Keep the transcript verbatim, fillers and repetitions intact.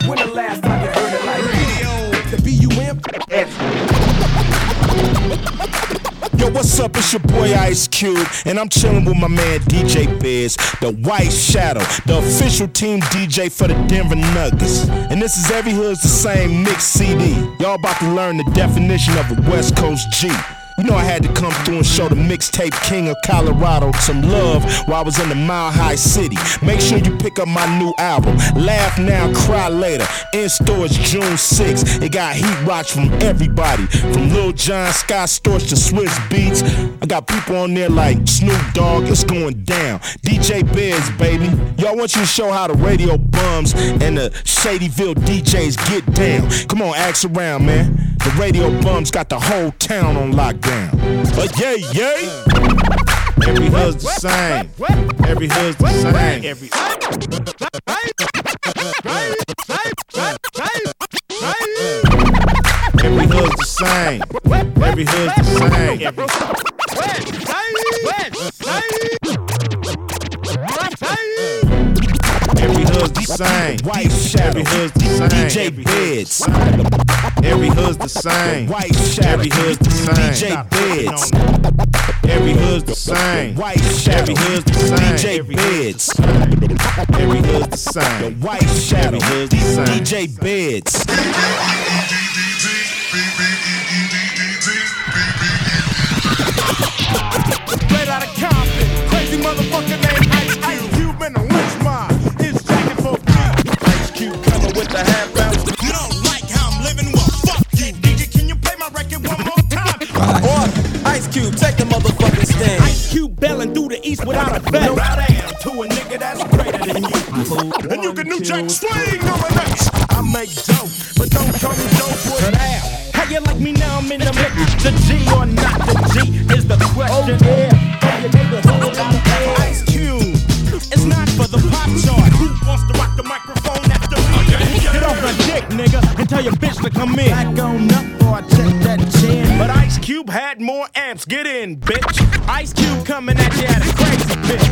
When the last time you heard it like radio? The B U M? Yo, what's up? It's your boy Ice Cube, and I'm chilling with my man D J Biz, the White Shadow, the official team D J for the Denver Nuggets. And this is Every Hood's the Same mix C D. Y'all about to learn the definition of a West Coast G. You know I had to come through and show the mixtape king of Colorado some love while I was in the Mile High City. Make sure you pick up my new album, Laugh Now, Cry Later. In stores June sixth. It got heat rocks from everybody, from Lil Jon, Scott Storch to Swiss Beats. I got people on there like Snoop Dogg. It's going down. D J Biz, baby. Yo, I want you to show how the radio bums and the Shadyville D Js get down. Come on, ask around, man. The radio bums got the whole town on lockdown. But yay, yay! Every hood's the same. Every hood's the same. Every Every hood's the same. Every hood's the same. Every Every hood's the same. White Shadow. Every hood's the same. D J Biz. Every hood's the same. White Shadow. Every hood's the same. D J Biz. Every hood's the same. White Shadow. Every hood's the same. D J Biz. Every hood's the same. White Shadow. Every hood's the same. D J Biz. Straight out of Compton, crazy motherfucker named Ice Cube. Cube in a lynch mob. It's jacking for free. Ice Cube coming with the half bounce. You don't like how I'm living? Well, fuck you. D J, can you play my record one more time? Or Ice Cube, take the motherfucking stand. Ice Cube belling through the east without a vet. No, I am to a nigga that's greater than you. And you can new jack swing nominate. I make dope, but don't call me dope boy. How you like me now? I'm in the mix. The G or not the G is the question. Oh yeah, oh, your neighborhood out there. Ice Cube, it's not for the pop chart. Who wants to rock the microphone after me? Get off the dick, nigga, and tell your bitch to come in. Back on up or I check that chin. But Ice Cube had more amps. Get in, bitch. Ice Cube coming at you at a crazy bitch.